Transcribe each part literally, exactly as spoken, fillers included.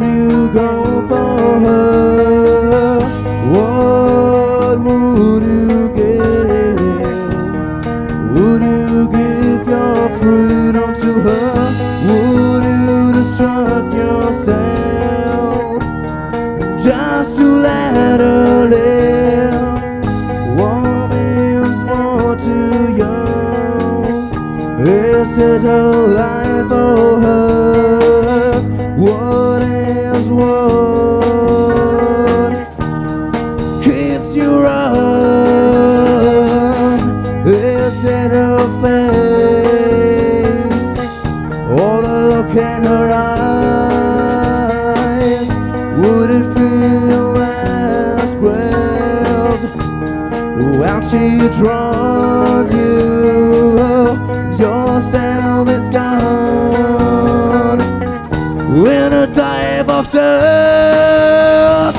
would you go for her? What would you give? Would you give your freedom to her? Would you destruct yourself just to let her live? Woman's more too young. Is it her life or hers? What is what keeps you run? Is it her face or the look in her eyes? Would it be your last breath when she draws you? Yourself is gone in a dive of death.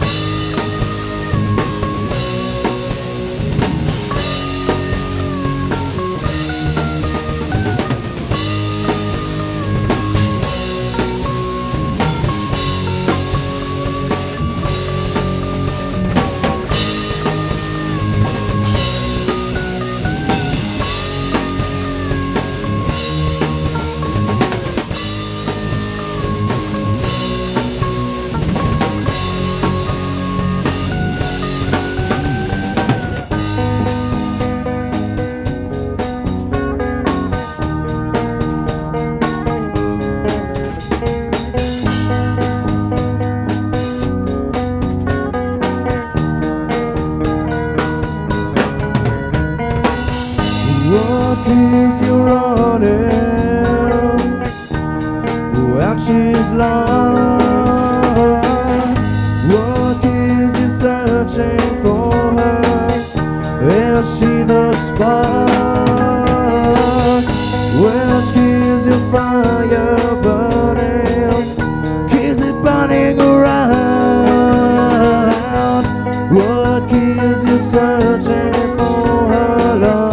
What keeps you running when she's lost? What keeps you searching for her? Is she the spark which keeps your fire burning? Keeps it burning around. What keeps you searching for her love?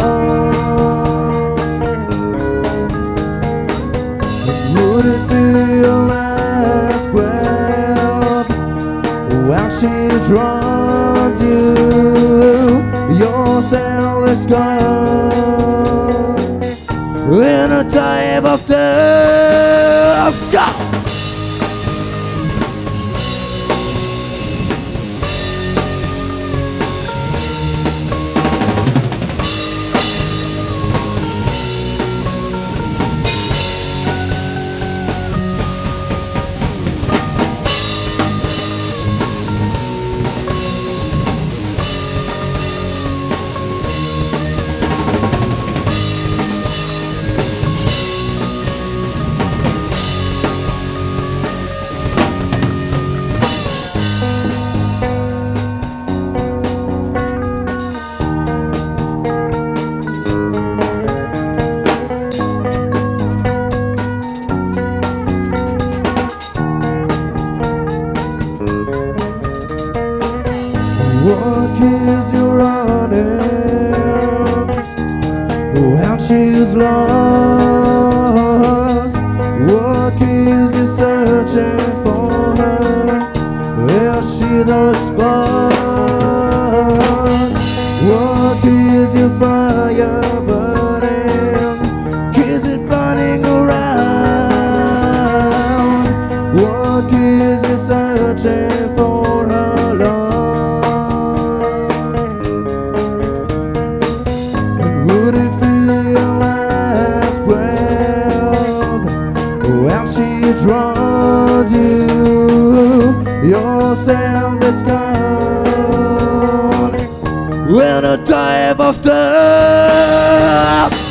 Would it be your last breath when she draws you? Yourself is gone in a dive of death. Go! What keeps you running when she's lost? What keeps you searching for her? Is she the spark? What keeps your fire burning? Keeps it burning around. What keeps you searching for her love? Would it be your last breath when she draws you? Yourself is gone in a dive of death.